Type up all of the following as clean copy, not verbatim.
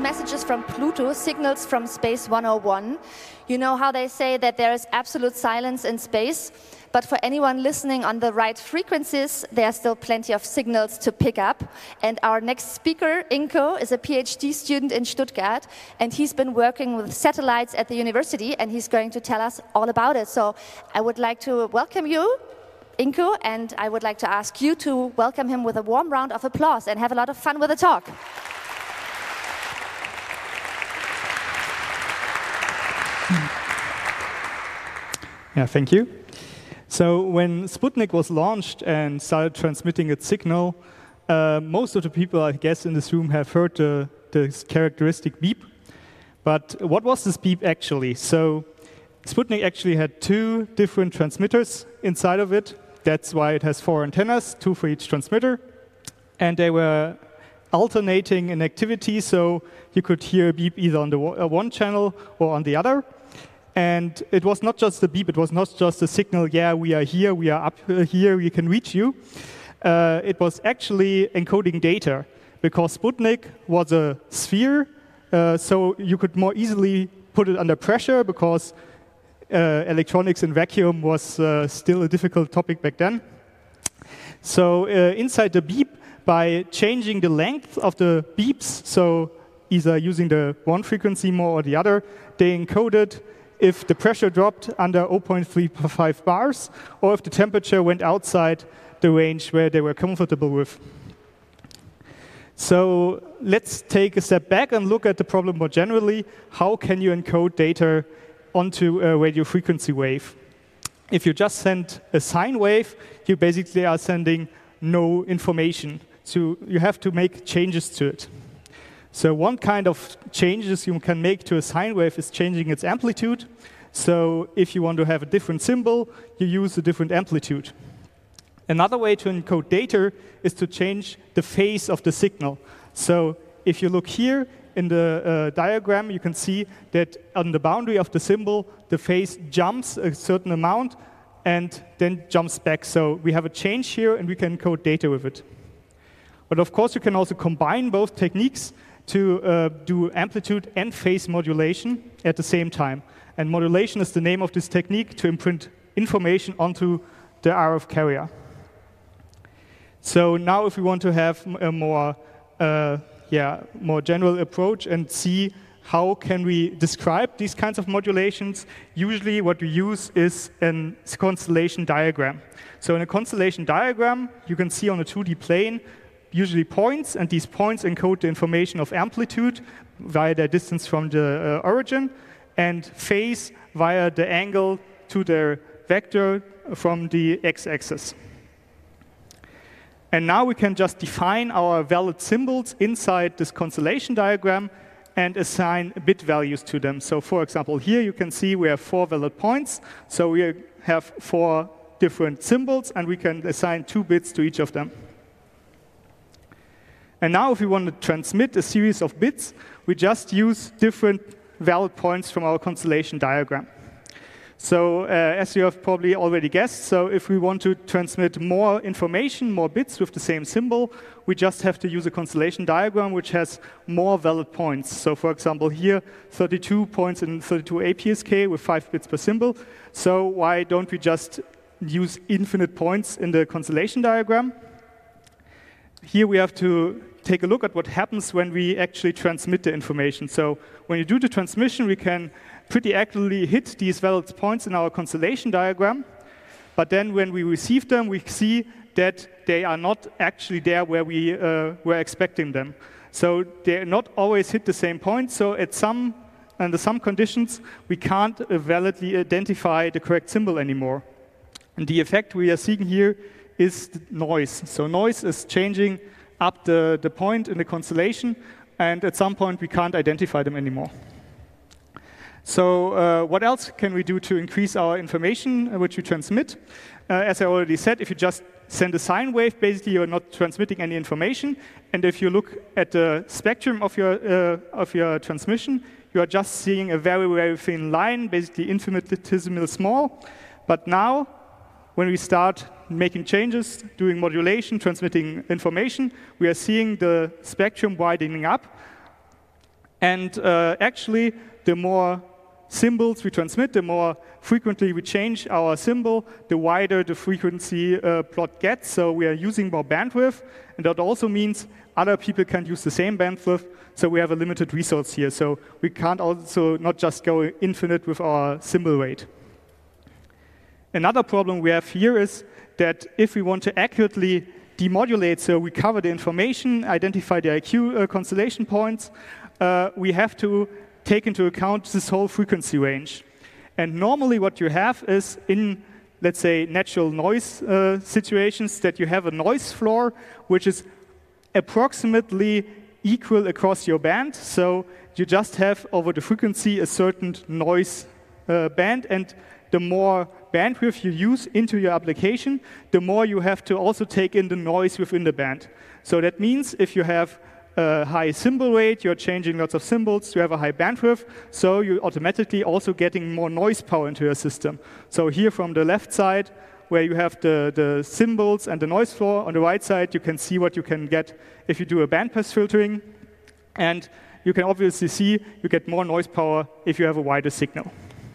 messages from Pluto, signals from Space 101. You know how they say that there is absolute silence in space, but for anyone listening on the right frequencies, there are still plenty of signals to pick up. And our next speaker, Inko, is a PhD student in Stuttgart, and he's been working with satellites at the university, and he's going to tell us all about it. So I would like to welcome you, Inko, and I would like to ask you to welcome him with a warm round of applause and have a lot of fun with the talk. Yeah, thank you. So when Sputnik was launched and started transmitting its signal, most of the people, I guess, in this room have heard the characteristic beep. But what was this beep actually? So Sputnik actually had two different transmitters inside of it. That's why it has 4 antennas, 2 for each transmitter. And they were alternating in activity, so you could hear a beep either on the one channel or on the other. And it was not just a beep, it was not just a signal, yeah, we are here, we are up here, we can reach you. It was actually encoding data, because Sputnik was a sphere, so you could more easily put it under pressure, because electronics in vacuum was still a difficult topic back then. So inside the beep, by changing the length of the beeps, so either using the one frequency more or the other, they encoded if the pressure dropped under 0.35 bars, or if the temperature went outside the range where they were comfortable with. So let's take a step back and look at the problem more generally. How can you encode data onto a radio frequency wave? If you just send a sine wave, you basically are sending no information. So you have to make changes to it. So one kind of changes you can make to a sine wave is changing its amplitude. So if you want to have a different symbol, you use a different amplitude. Another way to encode data is to change the phase of the signal. So if you look here in the diagram, you can see that on the boundary of the symbol, the phase jumps a certain amount and then jumps back. So we have a change here, and we can encode data with it. But of course, you can also combine both techniques to do amplitude and phase modulation at the same time. And modulation is the name of this technique to imprint information onto the RF carrier. So now if we want to have a more general approach and see how can we describe these kinds of modulations, usually what we use is a constellation diagram. So in a constellation diagram, you can see on a 2D plane usually points, and these points encode the information of amplitude via their distance from the origin, and phase via the angle to their vector from the x-axis. And now we can just define our valid symbols inside this constellation diagram and assign bit values to them. So for example, here you can see we have 4 valid points. So we have 4 different symbols, and we can assign 2 bits to each of them. And now if we want to transmit a series of bits, we just use different valid points from our constellation diagram. So as you have probably already guessed, so if we want to transmit more information, more bits with the same symbol, we just have to use a constellation diagram which has more valid points. So for example, here, 32 points in 32 APSK with 5 bits per symbol. So why don't we just use infinite points in the constellation diagram? Here we have to take a look at what happens when we actually transmit the information. So when you do the transmission, we can pretty accurately hit these valid points in our constellation diagram. But then when we receive them, we see that they are not actually there where we were expecting them. So they not always hit the same point. So under some conditions, we can't validly identify the correct symbol anymore. And the effect we are seeing here is noise. So noise is changing up the point in the constellation, and at some point we can't identify them anymore. So what else can we do to increase our information which we transmit? As I already said, if you just send a sine wave, basically you're not transmitting any information. And if you look at the spectrum of your transmission, you are just seeing a very, very thin line, basically infinitesimal small. But now, when we start making changes, doing modulation, transmitting information, we are seeing the spectrum widening up. And actually, the more symbols we transmit, the more frequently we change our symbol, the wider the frequency plot gets. So we are using more bandwidth, and that also means other people can't use the same bandwidth, so we have a limited resource here. So we can't also not just go infinite with our symbol rate. Another problem we have here is that if we want to accurately demodulate, so recover the information, identify the IQ constellation points, we have to take into account this whole frequency range. And normally what you have is in, let's say, natural noise situations, that you have a noise floor which is approximately equal across your band. So you just have over the frequency a certain noise band, and the more bandwidth you use into your application, the more you have to also take in the noise within the band. So that means if you have a high symbol rate, you're changing lots of symbols, you have a high bandwidth, so you're automatically also getting more noise power into your system. So here from the left side, where you have the symbols and the noise floor, on the right side you can see what you can get if you do a bandpass filtering. And you can obviously see you get more noise power if you have a wider signal.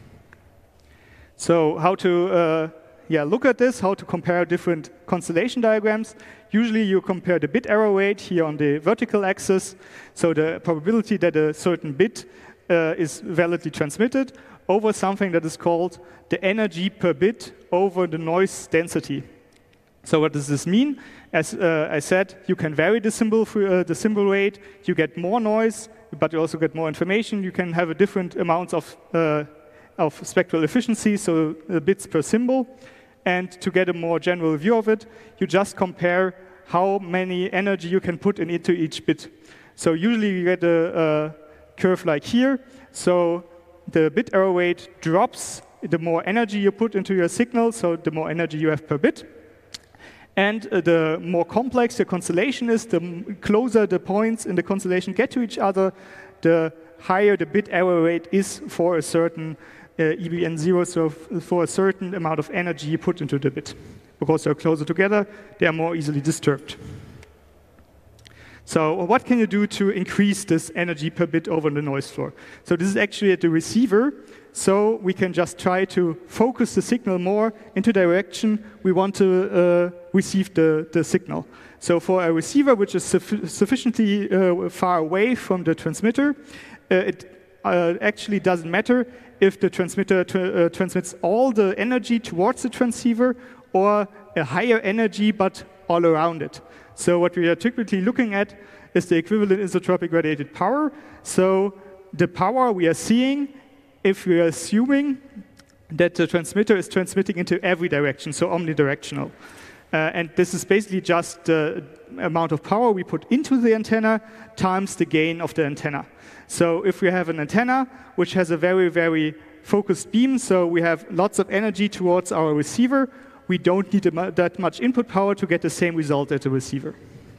So how to look at this, how to compare different constellation diagrams. Usually you compare the bit error rate here on the vertical axis, so the probability that a certain bit is validly transmitted, over something that is called the energy per bit over the noise density. So what does this mean? As I said, you can vary the symbol rate, you get more noise, but you also get more information. You can have a different amounts of spectral efficiency, so bits per symbol. And to get a more general view of it, you just compare how many energy you can put into each bit. So usually you get a curve like here. So the bit error rate drops the more energy you put into your signal, so the more energy you have per bit. And the more complex the constellation is, the closer the points in the constellation get to each other, the higher the bit error rate is for a certain EBN0, so for a certain amount of energy you put into the bit. Because they're closer together, they are more easily disturbed. So what can you do to increase this energy per bit over the noise floor? So this is actually at the receiver, so we can just try to focus the signal more into the direction we want to receive the signal. So for a receiver which is sufficiently far away from the transmitter, it actually doesn't matter if the transmitter transmits all the energy towards the transceiver or a higher energy but all around it. So what we are typically looking at is the equivalent isotropic radiated power. So the power we are seeing if we are assuming that the transmitter is transmitting into every direction, so omnidirectional. And this is basically just the amount of power we put into the antenna times the gain of the antenna. So if we have an antenna which has a very, very focused beam, so we have lots of energy towards our receiver, we don't need that much input power to get the same result at the receiver.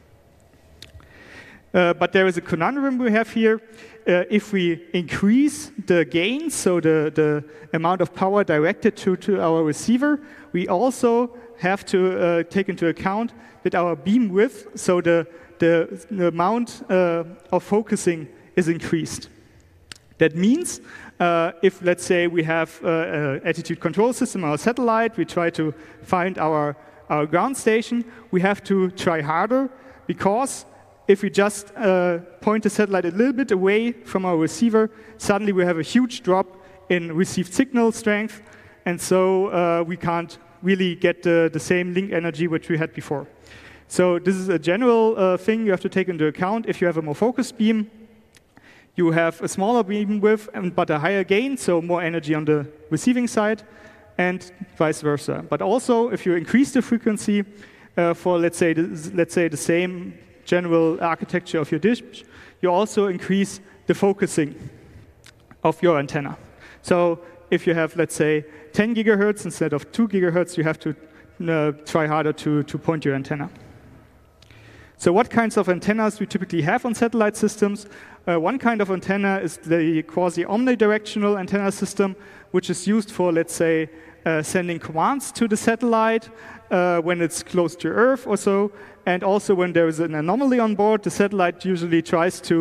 But there is a conundrum we have here. If we increase the gain, so the amount of power directed to our receiver, we also have to take into account that our beam width, so the amount of focusing is increased. That means if, let's say, we have an attitude control system, our satellite, we try to find our ground station, we have to try harder, because if we just point the satellite a little bit away from our receiver, suddenly we have a huge drop in received signal strength, and so we can't really get the same link energy which we had before. So this is a general thing you have to take into account. If you have a more focused beam, you have a smaller beam width but a higher gain, so more energy on the receiving side, and vice versa. But also, if you increase the frequency for, let's say, the same general architecture of your dish, you also increase the focusing of your antenna. So if you have, let's say, 10 gigahertz instead of 2 gigahertz, you have to try harder to point your antenna. So what kinds of antennas we typically have on satellite systems? One kind of antenna is the quasi-omnidirectional antenna system, which is used for, let's say, sending commands to the satellite when it's close to Earth or so. And also when there is an anomaly on board, the satellite usually tries to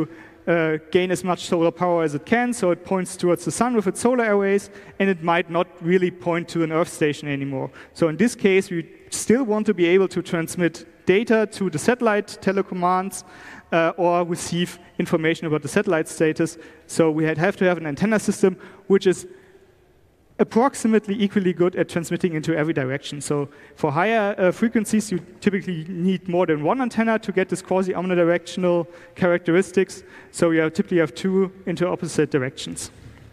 gain as much solar power as it can, so it points towards the sun with its solar arrays, and it might not really point to an Earth station anymore. So in this case, we still want to be able to transmit data to the satellite telecommands or receive information about the satellite status. So we have to have an antenna system which is approximately equally good at transmitting into every direction. So for higher frequencies, you typically need more than one antenna to get this quasi-omnidirectional characteristics. So you typically have two into opposite directions.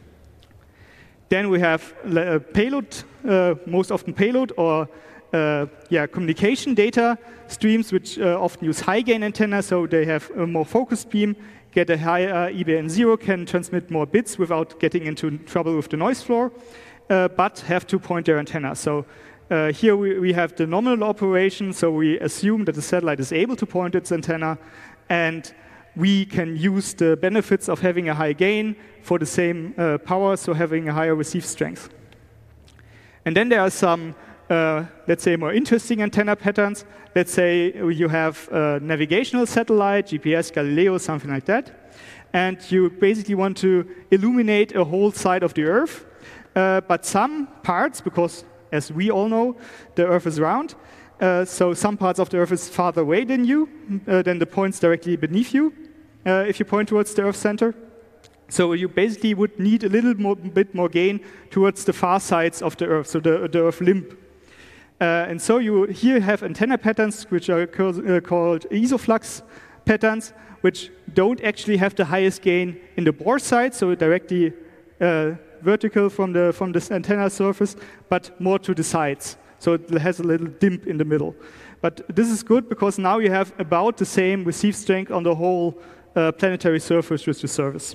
Then we have payload, most often payload or communication data streams, which often use high-gain antennas, so they have a more focused beam, get a higher EBN0, can transmit more bits without getting into trouble with the noise floor, but have to point their antenna. So here we have the nominal operation, so we assume that the satellite is able to point its antenna, and we can use the benefits of having a high gain for the same power, so having a higher receive strength. And then there are some let's say, more interesting antenna patterns. Let's say you have a navigational satellite, GPS, Galileo, something like that, and you basically want to illuminate a whole side of the Earth, but some parts, because as we all know, the Earth is round, so some parts of the Earth is farther away than you, than the points directly beneath you, if you point towards the Earth center. So you basically would need a bit more gain towards the far sides of the Earth, so the Earth limb. And so you here have antenna patterns which are called isoflux patterns, which don't actually have the highest gain in the bore side, so directly vertical from the antenna surface, but more to the sides. So it has a little dimp in the middle. But this is good because now you have about the same receive strength on the whole planetary surface with the service.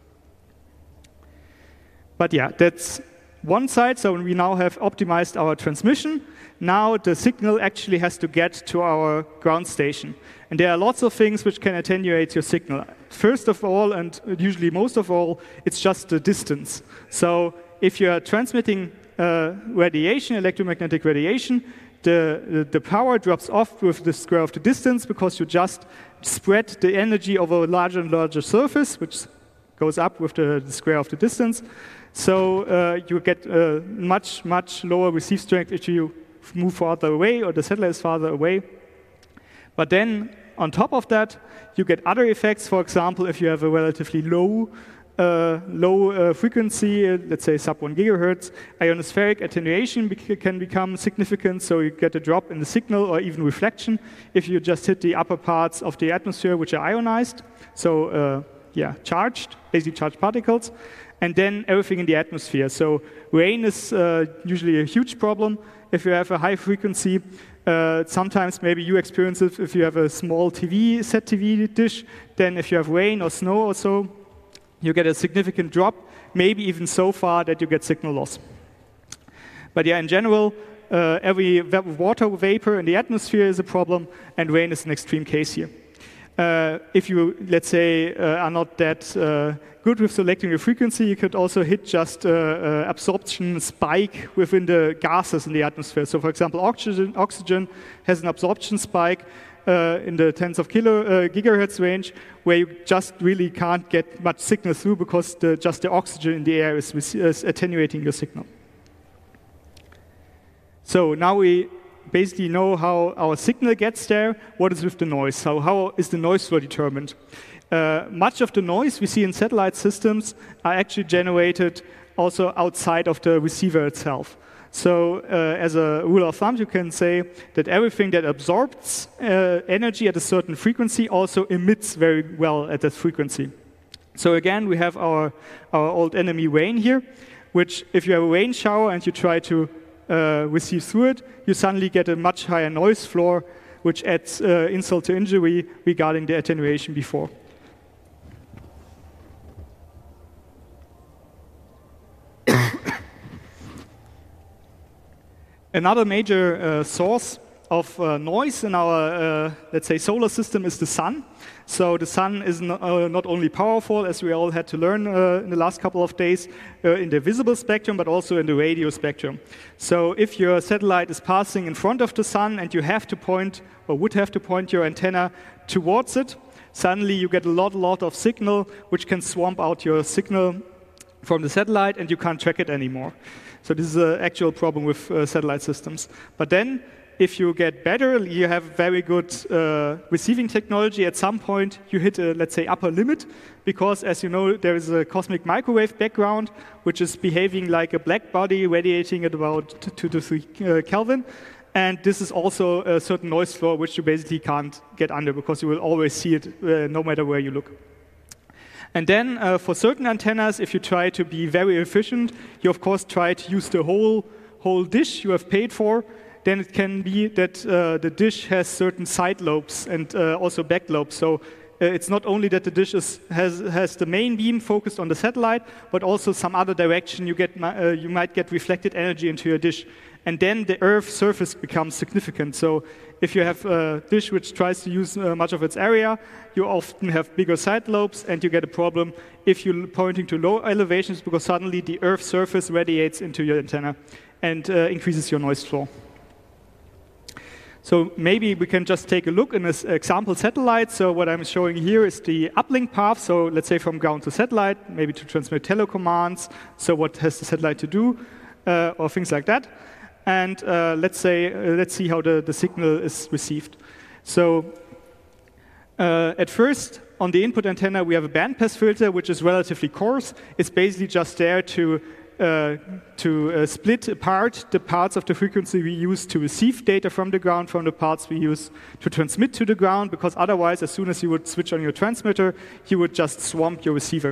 But yeah, that's one side. So we now have optimized our transmission. Now the signal actually has to get to our ground station. And there are lots of things which can attenuate your signal. First of all, and usually most of all, it's just the distance. So if you are transmitting radiation, electromagnetic radiation, the power drops off with the square of the distance because you just spread the energy over a larger and larger surface, which goes up with the square of the distance. So you get a much, much lower receive strength if you move farther away or the satellite is farther away. But then on top of that, you get other effects. For example, if you have a relatively low frequency, let's say sub 1 gigahertz, ionospheric attenuation can become significant, so you get a drop in the signal or even reflection if you just hit the upper parts of the atmosphere which are ionized, so charged, basically charged particles, and then everything in the atmosphere. So rain is usually a huge problem if you have a high frequency. Sometimes maybe you experience it if you have a small set TV dish. Then if you have rain or snow or so, you get a significant drop, maybe even so far that you get signal loss. But yeah, in general, every water vapor in the atmosphere is a problem, and rain is an extreme case here. If you, let's say, are not that good with selecting your frequency, you could also hit just absorption spike within the gases in the atmosphere. So for example, oxygen has an absorption spike in the tens of gigahertz range, where you just really can't get much signal through because just the oxygen in the air is attenuating your signal. So now we basically know how our signal gets there. What is with the noise? So how is the noise flow determined? Much of the noise we see in satellite systems are actually generated also outside of the receiver itself. So as a rule of thumb, you can say that everything that absorbs energy at a certain frequency also emits very well at that frequency. So again, we have our old enemy rain here, which if you have a rain shower and you try to receive through it, you suddenly get a much higher noise floor, which adds insult to injury regarding the attenuation before. Another major source of noise in our, let's say, solar system is the sun. So the sun is not only powerful, as we all had to learn in the last couple of days, in the visible spectrum, but also in the radio spectrum. So if your satellite is passing in front of the sun and you have to point, or would have to point your antenna towards it, suddenly you get a lot of signal, which can swamp out your signal from the satellite, and you can't track it anymore. So this is an actual problem with satellite systems. But then, if you get better, you have very good receiving technology. At some point, you hit a, let's say, upper limit, because as you know, there is a cosmic microwave background, which is behaving like a black body, radiating at about 2 to 3 Kelvin. And this is also a certain noise floor, which you basically can't get under, because you will always see it no matter where you look. And then for certain antennas, if you try to be very efficient, you of course try to use the whole dish you have paid for. Then it can be that the dish has certain side lobes and also back lobes. So it's not only that the dish has the main beam focused on the satellite, but also some other direction you might get reflected energy into your dish. And then the Earth surface becomes significant. So if you have a dish which tries to use much of its area, you often have bigger side lobes, and you get a problem if you're pointing to low elevations, because suddenly the Earth surface radiates into your antenna and increases your noise floor. So maybe we can just take a look in this example satellite. So what I'm showing here is the uplink path. So let's say from ground to satellite, maybe to transmit telecommands. So what has the satellite to do, or things like that. And let's see how the signal is received. So at first, on the input antenna, we have a bandpass filter, which is relatively coarse. It's basically just there to split apart the parts of the frequency we use to receive data from the ground from the parts we use to transmit to the ground, because otherwise, as soon as you would switch on your transmitter, you would just swamp your receiver.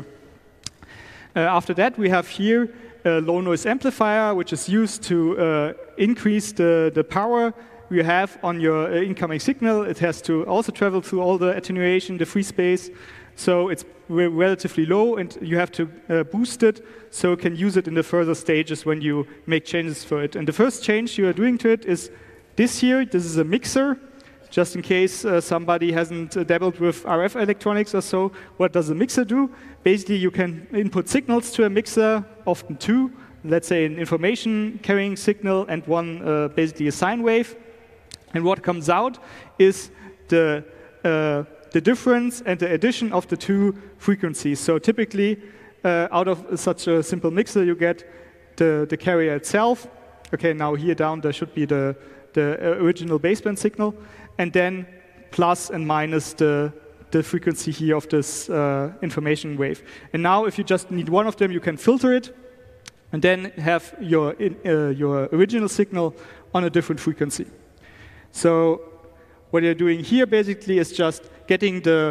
After that, we have here a low noise amplifier, which is used to increase the power you have on your incoming signal. It has to also travel through all the attenuation, the free space. So it's relatively low, and you have to boost it so you can use it in the further stages when you make changes for it. And the first change you are doing to it is this here. This is a mixer. Just in case somebody hasn't dabbled with RF electronics or so, what does a mixer do? Basically, you can input signals to a mixer, often two. Let's say an information carrying signal and one basically a sine wave. And what comes out is the difference and the addition of the two frequencies. So typically, out of such a simple mixer, you get the carrier itself. Okay, now here down there should be the original baseband signal, and then plus and minus the frequency here of this information wave. And now if you just need one of them, you can filter it, and then have your original signal on a different frequency. So what you're doing here basically is just getting the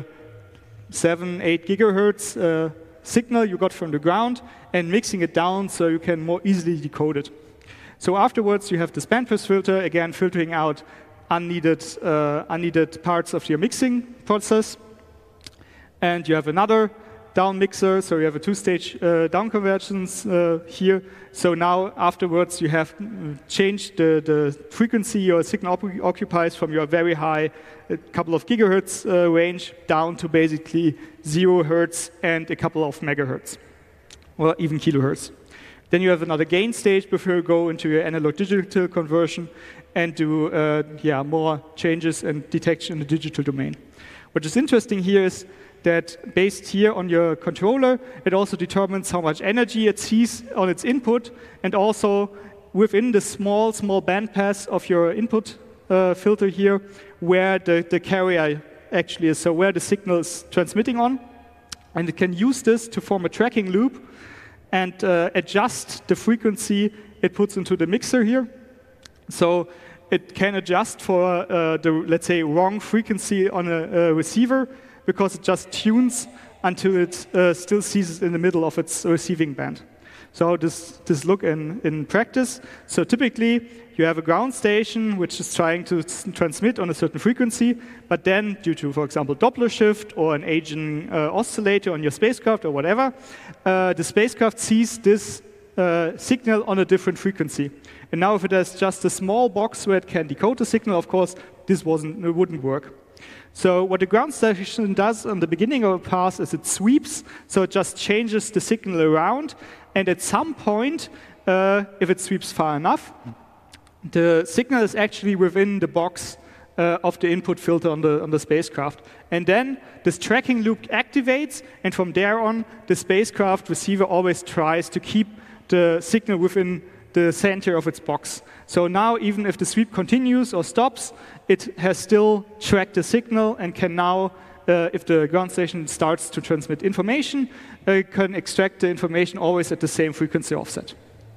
7-8 gigahertz signal you got from the ground and mixing it down so you can more easily decode it. So afterwards you have this bandpass filter, again filtering out unneeded parts of your mixing process. And you have another down mixer, so you have a two-stage down convergence here. So now afterwards you have changed the frequency your signal occupies from your very high, a couple of gigahertz range down to basically 0 hertz and a couple of megahertz, or even kilohertz. Then you have another gain stage before you go into your analog-digital conversion and do more changes and detection in the digital domain. What is interesting here is that based here on your controller, it also determines how much energy it sees on its input, and also within the small bandpass of your input filter here, where the carrier actually is, so where the signal is transmitting on. And it can use this to form a tracking loop and adjust the frequency it puts into the mixer here. So it can adjust for let's say, wrong frequency on a receiver, because it just tunes until it still sees it in the middle of its receiving band. So how does this look in practice? So typically, you have a ground station which is trying to transmit on a certain frequency, but then due to, for example, Doppler shift or an aging oscillator on your spacecraft or whatever, the spacecraft sees this signal on a different frequency. And now if it has just a small box where it can decode the signal, of course, this wouldn't work. So what the ground station does on the beginning of a pass is it sweeps, so it just changes the signal around, and at some point, if it sweeps far enough, the signal is actually within the box of the input filter on the spacecraft. And then this tracking loop activates, and from there on, the spacecraft receiver always tries to keep the signal within the center of its box. So now, even if the sweep continues or stops, it has still tracked the signal and can now, if the ground station starts to transmit information, can extract the information always at the same frequency offset.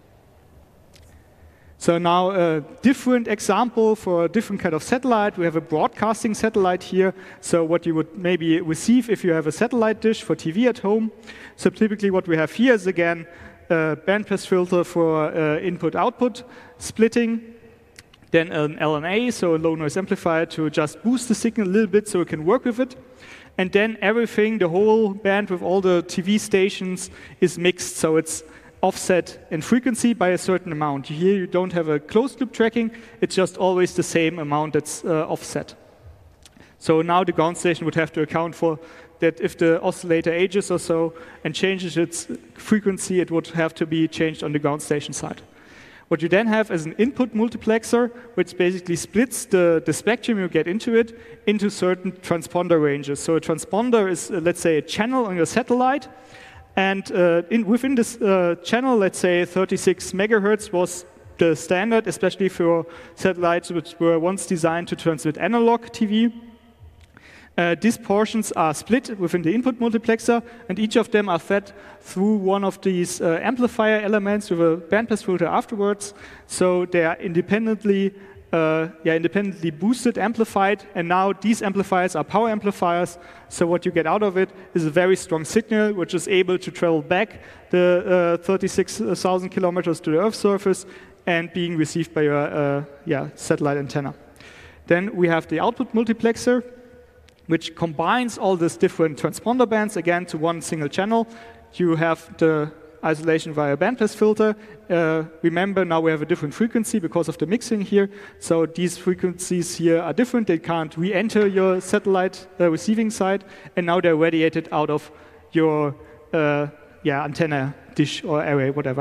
So now a different example for a different kind of satellite. We have a broadcasting satellite here. So what you would maybe receive if you have a satellite dish for TV at home. So typically what we have here is again a bandpass filter for input-output splitting. Then an LNA, so a low noise amplifier to just boost the signal a little bit so it can work with it. And then everything, the whole band with all the TV stations is mixed. So it's offset in frequency by a certain amount. Here you don't have a closed loop tracking, it's just always the same amount that's offset. So now the ground station would have to account for that if the oscillator ages or so and changes its frequency, it would have to be changed on the ground station side. What you then have is an input multiplexer, which basically splits the spectrum you get into it into certain transponder ranges. So a transponder is, let's say, a channel on your satellite. And within this channel, let's say 36 megahertz was the standard, especially for satellites which were once designed to transmit analog TV. These portions are split within the input multiplexer, and each of them are fed through one of these amplifier elements with a bandpass filter afterwards. So they are independently boosted, amplified, and now these amplifiers are power amplifiers. So what you get out of it is a very strong signal, which is able to travel back the 36,000 kilometers to the Earth's surface and being received by your satellite antenna. Then we have the output multiplexer, which combines all these different transponder bands again to one single channel. You have the isolation via bandpass filter. Remember, now we have a different frequency because of the mixing here. So these frequencies here are different. They can't re-enter your satellite receiving side, and now they're radiated out of your antenna dish or array, whatever.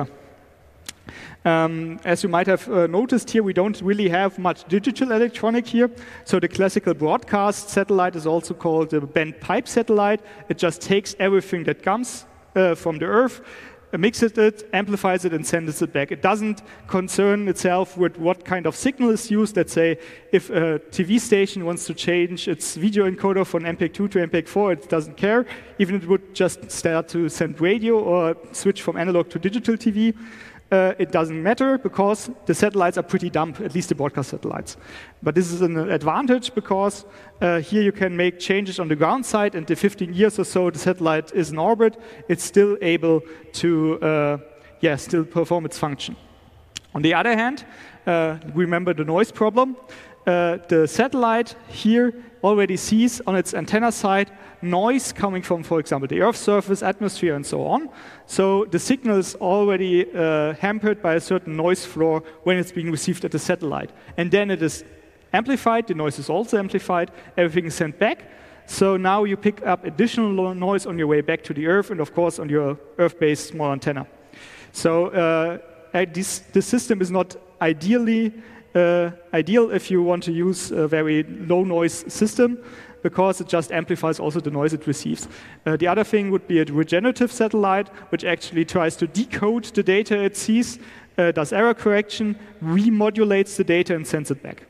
As you might have noticed here, we don't really have much digital electronic here. So the classical broadcast satellite is also called the bent pipe satellite. It just takes everything that comes from the Earth, mixes it, amplifies it, and sends it back. It doesn't concern itself with what kind of signal is used. Let's say if a TV station wants to change its video encoder from MPEG-2 to MPEG-4, it doesn't care. Even if it would just start to send radio or switch from analog to digital TV, it doesn't matter because the satellites are pretty dumb, at least the broadcast satellites. But this is an advantage because here you can make changes on the ground side, and the 15 years or so the satellite is in orbit, it's still able to still perform its function. On the other hand, remember the noise problem. The satellite here already sees on its antenna side noise coming from, for example, the Earth's surface, atmosphere, and so on. So the signal is already hampered by a certain noise floor when it's being received at the satellite. And then it is amplified, the noise is also amplified, everything is sent back. So now you pick up additional noise on your way back to the Earth and, of course, on your Earth-based small antenna. So this system is not ideal if you want to use a very low noise system, because it just amplifies also the noise it receives. The other thing would be a regenerative satellite, which actually tries to decode the data it sees, does error correction, remodulates the data, and sends it back.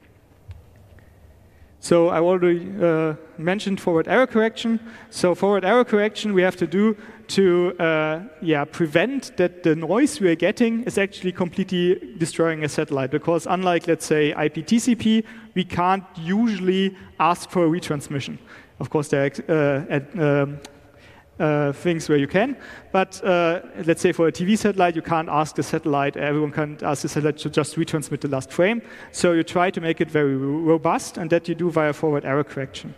So I already mentioned forward error correction. So forward error correction we have to do to prevent that the noise we are getting is actually completely destroying a satellite. Because unlike, let's say, IP-TCP, we can't usually ask for a retransmission. Of course, there are things where you can, but let's say for a TV satellite, you can't ask the satellite, everyone can't ask the satellite to just retransmit the last frame. So you try to make it very robust, and that you do via forward error correction.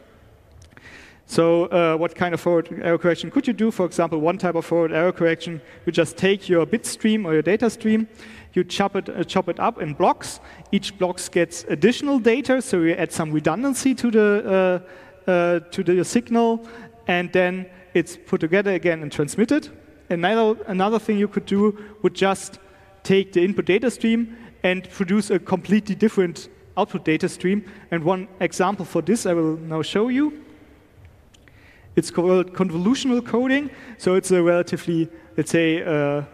So what kind of forward error correction could you do? For example, one type of forward error correction, you just take your bit stream or your data stream, you chop it up in blocks. Each block gets additional data, so you add some redundancy to the signal, and then it's put together again and transmitted. Another thing you could do would just take the input data stream and produce a completely different output data stream. And one example for this I will now show you. It's called convolutional coding. So it's a relatively, let's say,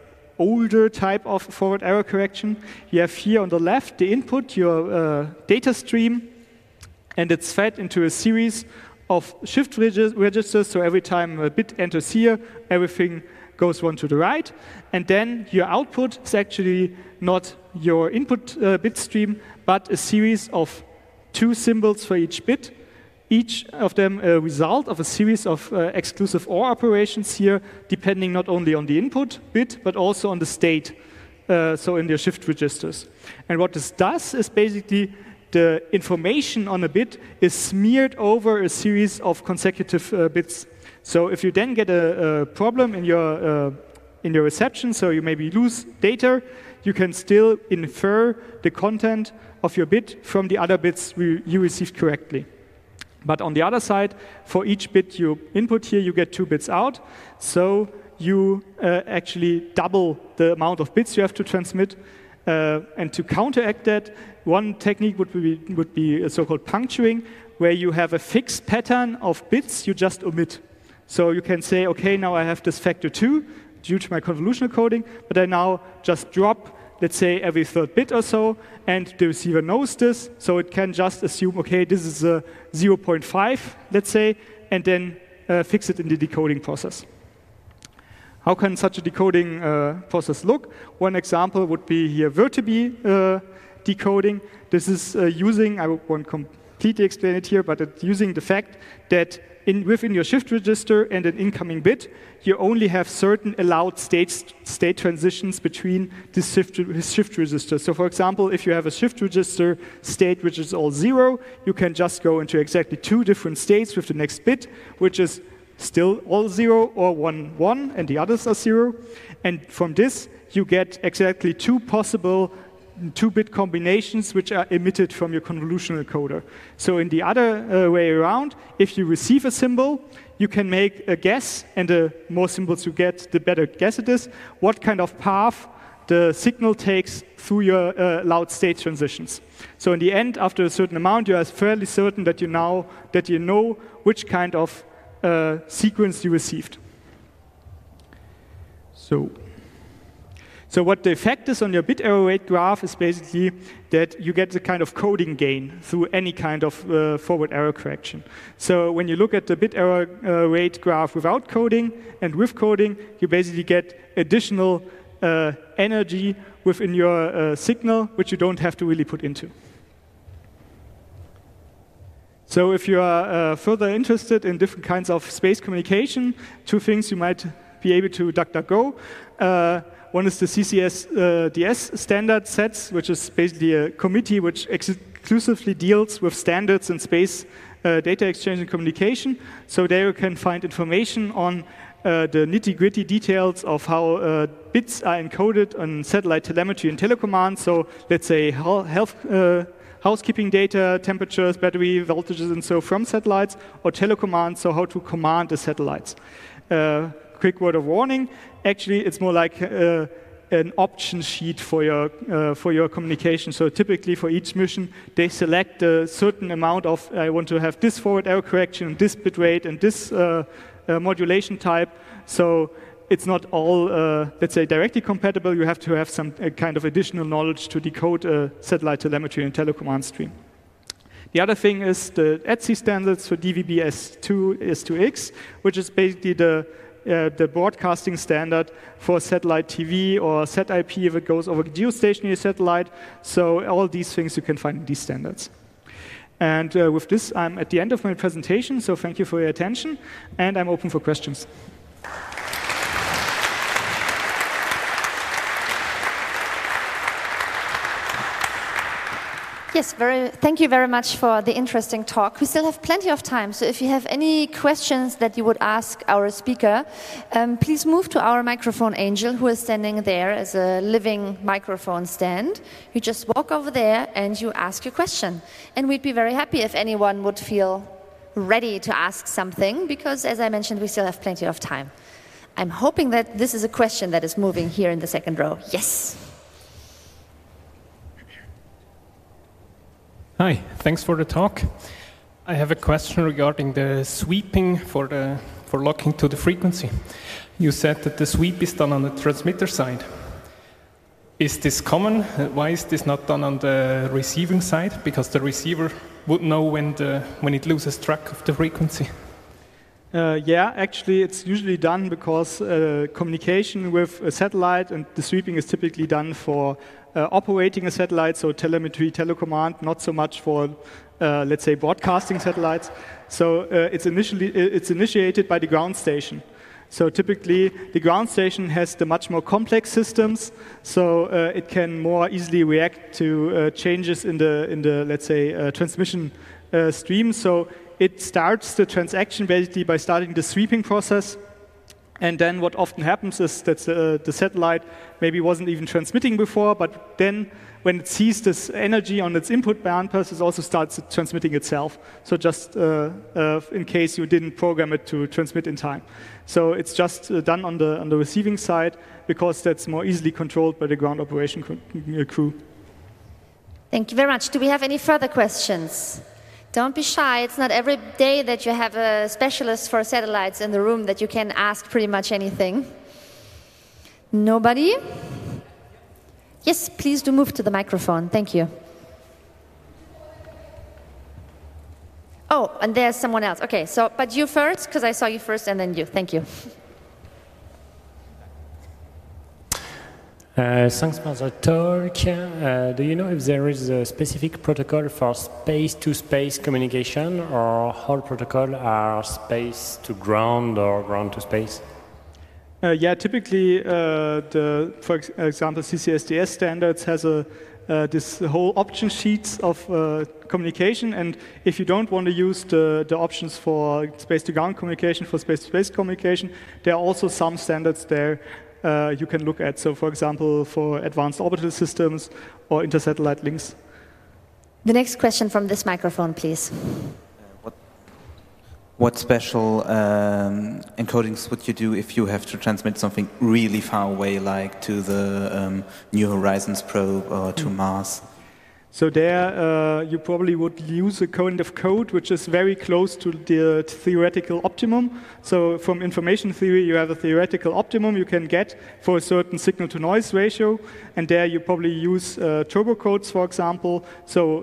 older type of forward error correction. You have here on the left the input, your data stream, and it's fed into a series of shift registers. So every time a bit enters here, everything goes one to the right. And then your output is actually not your input bit stream, but a series of 2 symbols for each bit. Each of them a result of a series of exclusive OR operations here, depending not only on the input bit, but also on the state, so in the shift registers. And what this does is basically the information on a bit is smeared over a series of consecutive bits. So if you then get a problem in your reception, so you maybe lose data, you can still infer the content of your bit from the other bits you received correctly. But on the other side, for each bit you input here, you get 2 bits out. So you actually double the amount of bits you have to transmit. And to counteract that, one technique would be a so-called puncturing, where you have a fixed pattern of bits you just omit. So you can say, OK, now I have this factor 2 due to my convolutional coding, but I now just drop, let's say, every 3rd bit or so, and the receiver knows this, so it can just assume, OK, this is a 0.5, let's say, and then fix it in the decoding process. How can such a decoding process look? One example would be here Vertibi decoding. This is using, I won't completely explain it here, but it's using the fact that within your shift register and an incoming bit, you only have certain allowed state transitions between the shift registers. So for example, if you have a shift register state which is all 0, you can just go into exactly 2 different states with the next bit, which is still all 0 or 1, 1, and the others are 0. And from this, you get exactly 2 possible 2-bit combinations which are emitted from your convolutional encoder. So in the other way around, if you receive a symbol, you can make a guess, and the more symbols you get, the better guess it is, what kind of path the signal takes through your allowed state transitions. So in the end, after a certain amount, you are fairly certain that you know which kind of sequence you received. So what the effect is on your bit error rate graph is basically that you get the kind of coding gain through any kind of forward error correction. So when you look at the bit error rate graph without coding and with coding, you basically get additional energy within your signal, which you don't have to really put into. So if you are further interested in different kinds of space communication, 2 things you might be able to DuckDuckGo. One is the CCS-DS standard sets, which is basically a committee which exclusively deals with standards in space data exchange and communication. So there you can find information on the nitty-gritty details of how bits are encoded on satellite telemetry and telecommand. So let's say housekeeping data, temperatures, battery voltages, and so from satellites, or telecommand, so how to command the satellites. Quick word of warning, actually it's more like an option sheet for your communication. So typically for each mission, they select a certain amount of, I want to have this forward error correction, this bit rate, and this modulation type. So it's not all, let's say, directly compatible. You have to have some kind of additional knowledge to decode a satellite telemetry and telecommand stream. The other thing is the ETSI standards for DVB-S2, S2X, which is basically the broadcasting standard for satellite TV or SAT-IP if it goes over geostationary satellite. So all these things you can find in these standards. And with this, I'm at the end of my presentation, so thank you for your attention, and I'm open for questions. Yes, thank you very much for the interesting talk. We still have plenty of time, so if you have any questions that you would ask our speaker, please move to our microphone angel who is standing there as a living microphone stand. You just walk over there and you ask your question. And we'd be very happy if anyone would feel ready to ask something, because as I mentioned, we still have plenty of time. I'm hoping that this is a question that is moving here in the second row. Yes. Hi, thanks for the talk. I have a question regarding the sweeping for locking to the frequency. You said that the sweep is done on the transmitter side. Is this common? Why is this not done on the receiving side? Because the receiver would know when it loses track of the frequency. Yeah, actually, it's usually done because communication with a satellite, and the sweeping is typically done for operating a satellite, so telemetry, telecommand, not so much for, let's say, broadcasting satellites. So it's initiated by the ground station. So typically, the ground station has the much more complex systems, so it can more easily react to changes in the let's say, transmission stream. So it starts the transaction basically by starting the sweeping process. And then what often happens is that the satellite maybe wasn't even transmitting before, but then when it sees this energy on its input bandpass, it also starts transmitting itself. So just in case you didn't program it to transmit in time. So it's just done on the receiving side because that's more easily controlled by the ground operation crew. Thank you very much. Do we have any further questions? Don't be shy. It's not every day that you have a specialist for satellites in the room that you can ask pretty much anything. Nobody? Yes, please do move to the microphone. Thank you. Oh, and there's someone else. Okay, so, but you first, because I saw you first, and then you. Thank you. Thanks for the talk. Do you know if there is a specific protocol for space-to-space communication, or all protocols are space-to-ground or ground-to-space? Yeah, typically, for example, CCSDS standards has this whole option sheets of communication, and if you don't want to use the options for space-to-ground communication, for space-to-space communication, there are also some standards there you can look at. So, for example, for advanced orbital systems or intersatellite links. The next question from this microphone, please. What special encodings would you do if you have to transmit something really far away, like to the New Horizons probe or to Mars? So there, you probably would use a kind of code which is very close to the theoretical optimum. So from information theory, you have a theoretical optimum you can get for a certain signal-to-noise ratio, and there you probably use turbo codes, for example. So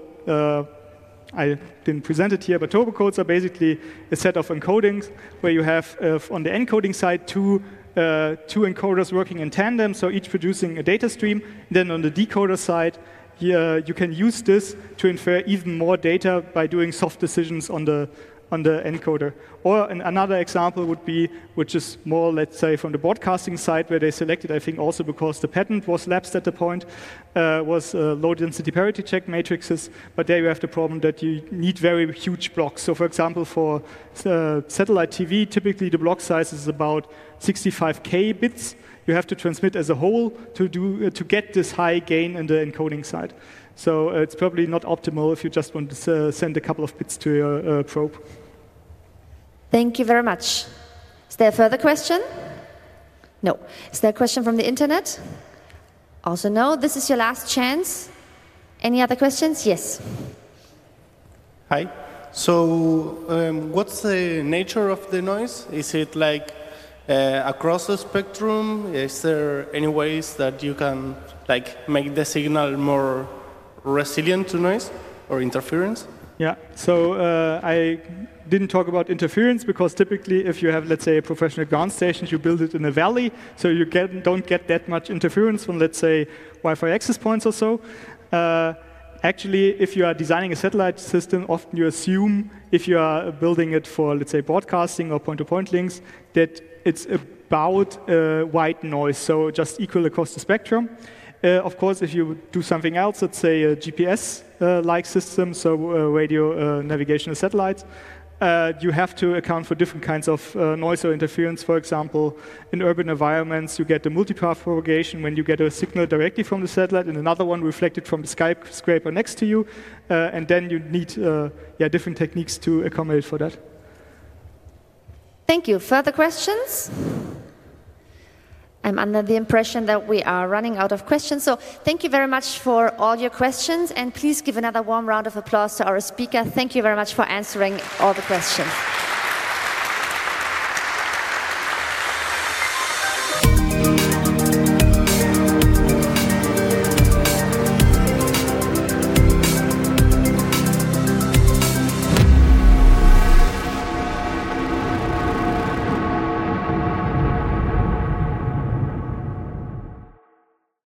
I didn't present it here, but turbo codes are basically a set of encodings where you have, on the encoding side, two encoders working in tandem, so each producing a data stream. Then on the decoder side, you can use this to infer even more data by doing soft decisions on the encoder. Or another example would be, which is more, let's say, from the broadcasting side, where they selected, I think also because the patent was lapsed at the point, was low-density parity check matrices. But there you have the problem that you need very huge blocks. So, for example, for satellite TV, typically the block size is about 65K bits. You have to transmit as a whole to get this high gain in the encoding side. So it's probably not optimal if you just want to send a couple of bits to your probe. Thank you very much. Is there a further question? No. Is there a question from the internet? Also no. This is your last chance. Any other questions? Yes. Hi. So what's the nature of the noise? Is it like across the spectrum? Is there any ways that you can make the signal more resilient to noise or interference? Yeah, so I didn't talk about interference because typically if you have, let's say, a professional ground station, you build it in a valley, so you don't get that much interference from, let's say, Wi-Fi access points or so. Actually, if you are designing a satellite system, often you assume, if you are building it for, let's say, broadcasting or point-to-point links, that it's about white noise, so just equal across the spectrum. Of course, if you do something else, let's say a GPS-like system, so radio navigational satellites, you have to account for different kinds of noise or interference. For example, in urban environments, you get the multipath propagation when you get a signal directly from the satellite and another one reflected from the skyscraper next to you, and then you need different techniques to accommodate for that. Thank you. Further questions? I'm under the impression that we are running out of questions. So thank you very much for all your questions, and please give another warm round of applause to our speaker. Thank you very much for answering all the questions.